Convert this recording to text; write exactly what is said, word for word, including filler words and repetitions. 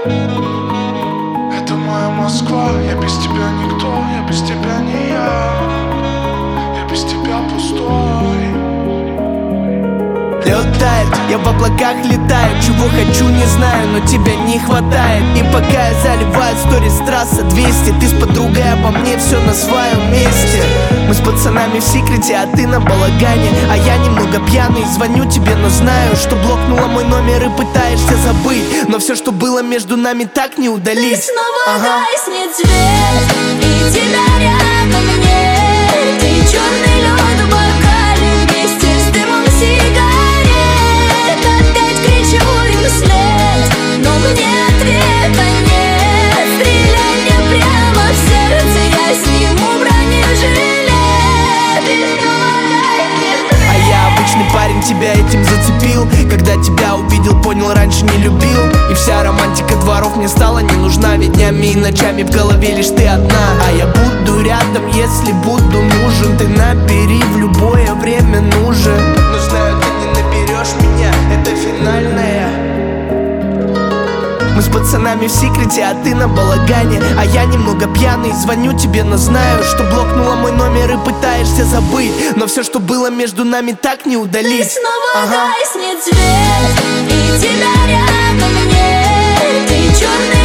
Это моя Москва, я без тебя никто, я без тебя не я, я без тебя пустой. Летает, я в облаках летаю, чего хочу не знаю, но тебя не хватает. И пока я заливаю сторис трасса двести, ты с подругой обо мне все на своем месте. Мы с пацанами в секрете, а ты на балагане, а я немного пьяный, звоню тебе, но знаю, что блокнула мой номер и пытаешься забыть. Но все, что было между нами, так не удалить. Ты снова ага. гаснет свет, и тебя рядом нет. Ты черный лед в бокале вместе с дымом сигарет. Опять кричу им вслед, но мне ответа нет. Стреляй мне прямо в сердце, я сниму бронежилет. А я обычный парень, тебя этим зацепил. Когда тебя увидел, понял, раньше не любил. И вся романтика дворов мне стала не нужна. Ведь днями и ночами в голове лишь ты одна. А я буду рядом, если буду нужен. Ты набери, в любое время нужен. Но знаю, ты не наберешь меня, это финальная. Мы с пацанами в секрете, а ты на балагане, а я немного пьяный, звоню тебе, но знаю, что блокнула мой номер и пытаешься забыть. Но все, что было между нами, так не удалить. Ты снова ага. гаснет свет, и тебя рядом нет. Ты черный